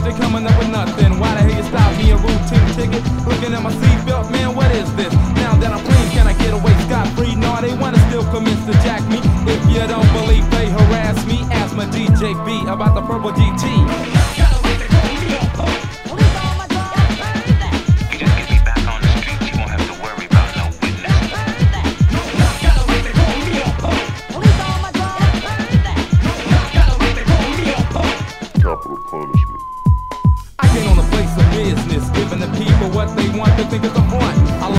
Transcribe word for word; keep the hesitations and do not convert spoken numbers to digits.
they coming up with nothing. Why the hell you stop me a routine ticket? Looking at my seatbelt, man, what is this? Now that I'm clean, can I get away scot-free? No, they wanna still commence to jack me. If you don't believe they harass me, ask my D J B about the purple G T. Punishment. I came on a place of business, giving the people what they want to think is the front. I